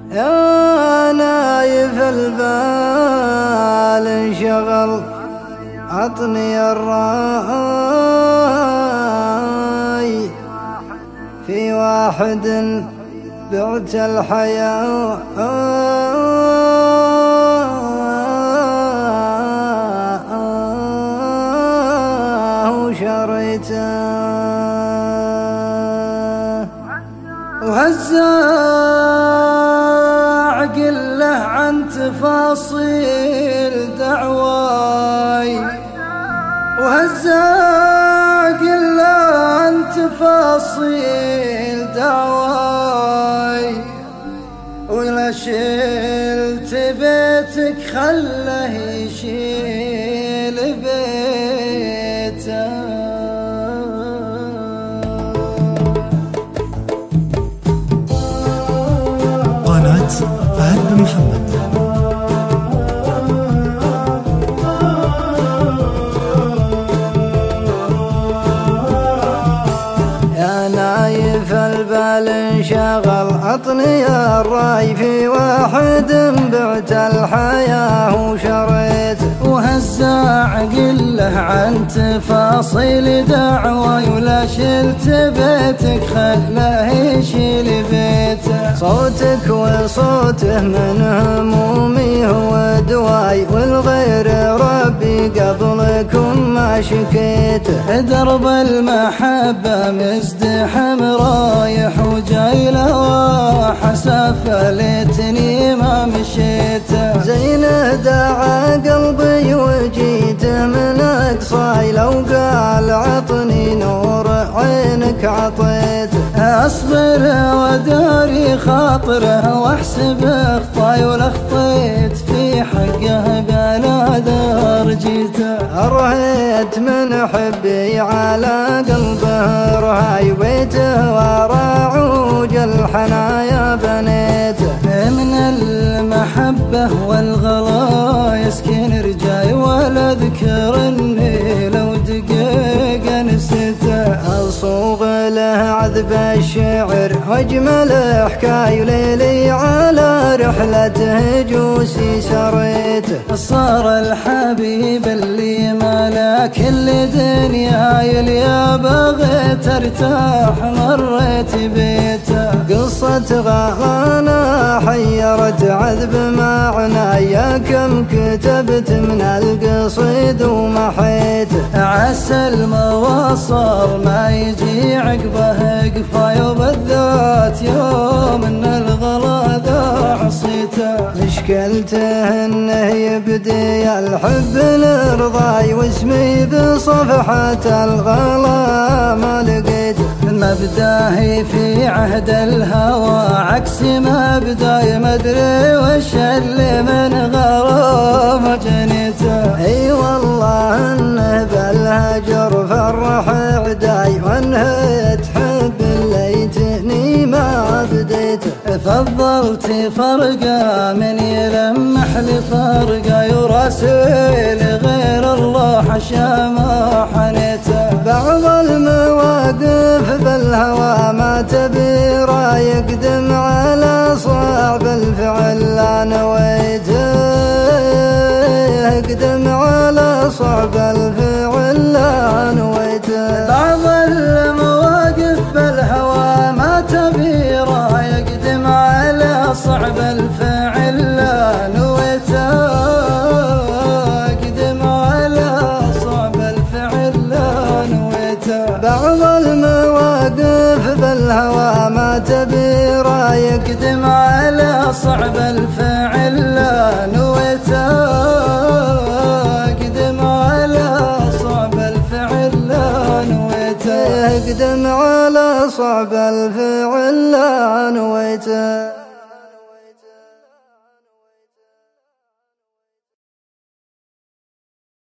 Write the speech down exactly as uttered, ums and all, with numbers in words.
يا نايف البال انشغل عطني الراي في واحد بعت الحياة وشريته وهزاع قله عن تفاصيل دعواي وهزاع قله عن تفاصيل دعواي ولا شلت بيتك خله يشيل بيته. قناة فهد بن محمد. يا نايف البال انشغل عطني الراي في واحد بعت الحياة وشريت وهزاع قله عن تفاصيل دعواي ولا شلت بيتك خله يشيل بيته. صوتك وصوته من همومي هو دواي والغير ربي قبلكم ما شكيته. درب المحبة مزدحم رايح وجاي لواحة سافة ليتني ما مشيته. زين دعا قلبي وجيته من اقصاي لو قال عطني نور عينك عطيته. اصبر وداري خاطره واحسب اخطاي ولا خطيت في حقه بلا دار جيته. رهيت من حبي على قلبه رهاي بيته وراعوج الحنايا بنيته. من المحبة والغلا يسكن رجاي ولا ذكر اني لو دقيقة نسيته. اصوغ له عذب الشعر واجمل حكاي ليلي على رحلته جوسي سريته. صار الحبيب اللي ملا كل دنياي اللي بغيت ارتاح مريت بيته. قصة غلانا حيرت عذب معناي كم كتبت من القصيد ومحيته. عسى المواصل ما يجي عقبه قفاي وبالذات يوم ان الغلا ذا عصيته. مشكلته انه يبدي الحب لرضاي واسمي بصفحة الغلا ما لقيته. مبداهي في عهد الهوى عكس مبداي ما ادري وش اللي من غرام جنيته. اي والله انه بالهجر فرح عداي وانه تحب ليتني ما بديته. فضلت فرقه من يلمح لفرقه يراسل غير الله حشا ما حنيته. بعض المواقف بالهوى ما تبي رايق دم على صعب الفعل لا نويته. اقدم على صعب الفعل لا نويته. بعض المواقف بالهوى ما تبي رايق دم على صعب الفعل لا نويته. اقدم على صعب الفعل لا نويته. بعض المواقف بالهوى ما تبي رايق دم على صعب الفعل لا نويته. اقدم على صعب الفعل لا نويته. اقدم على صعب الفعل لا نويته.